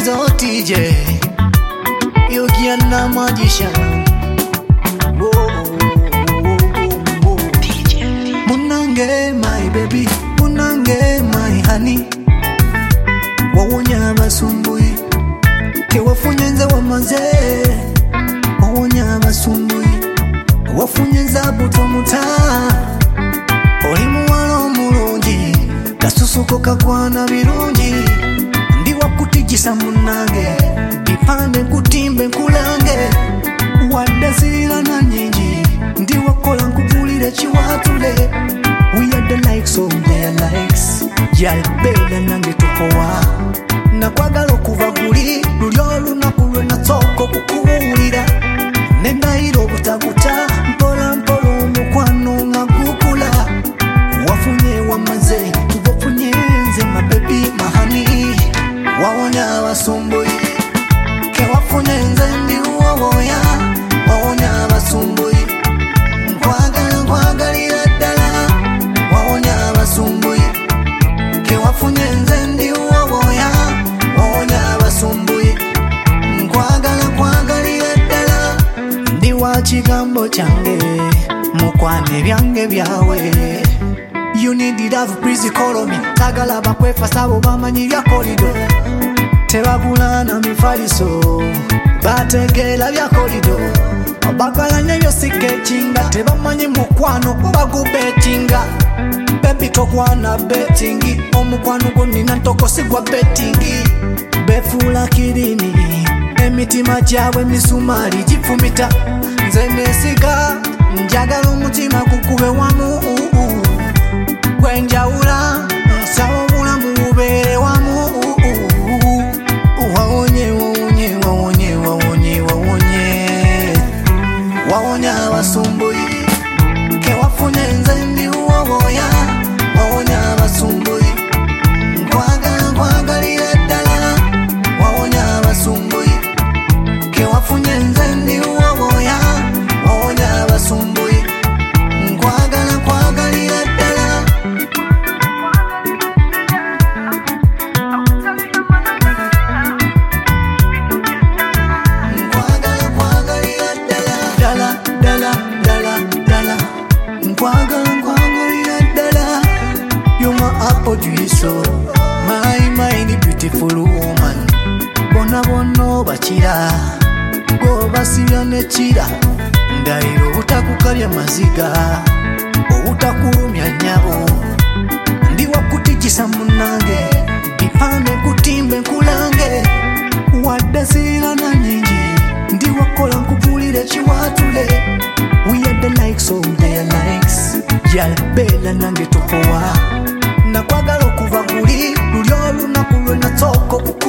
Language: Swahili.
Pizzo TJ, you can't magician. Munange my baby, munange my honey. Wawonya basumbui, ke wafunyenza wamaze. Wawonya basumbui, wafunyenza butomuta. Oli muwalo mulungi, kasusuko kakwana birungi. Ndi wakutigisa munange, bipande nkutimbe nkulange. Wadazira na nyingi, ndi wakola nkuvulire chiwatule. We are the likes of their likes. Yal bela nange tukowa. Nakwagala okuva guli, lulyo lunaku lwe natooka okukuwulira. Nendahiro butabuta, mpola mpola omukwano nga gukula. Wafunye wamaze, wafunye nze my baby my honey. Wawonya abasumbuyi, ke wafunye nze ndi wowoya. Wawonya abasumbuyi, nkwagala nkwagalira ddala. Wawonya abasumbuyi, ke wafunye nze ndi wowoya. Wawonya abasumbuyi, nkwagala nkwagalira ddala. Ndi wa kigambo kyange, mukwane byange byawe. You need the love, please call me. Tagala bakwefa sabo bamanyirya kolido. Tebagulana mifaliso, bategela bya kolido. Bagalanya byosiketinga, tebamanyi mukwano bagubetinga. Baby tokwana betingi, omukwano gonina ntokosigwa betingi. Befula kirini, emitima gyabwe misumali gifumita. Nze nesiga, njagala omutima gukube wamu. Gwenjawula, nsaba obulamu bubeere wamu. Wawonye, wawonye, wawonye, wawonye, wawonye. Wawonya abasumbuyi, ke wafunye nze ndi wowoya. Wawonya abasumbuyi, nkwagala nkwagalira ddala. Wawonya abasumbuyi, ke wafunye nze ndi wowoya. Wawonya abasumbuyi, nkwagala nkwagalira ddala. Nkwagala nkwagalira ddala. Dala, dala, dala, dala. Nkwagala nkwagalira ddala. You're my apple juice, my beautiful woman. Bona bono bakira, go basibya nekira. Ndahiro obutakukalya maziga, obutakulumya nnyabo. Ndi wakutigisa munange, bipande nkutimbe nkulange. Wadazira na nyingi, ndi wakola nkuvulire chiwatule. We are the likes of their likes. Yal bela nange tukowa. Nakwagala okuva guli, lulyo lunaku lwe natooka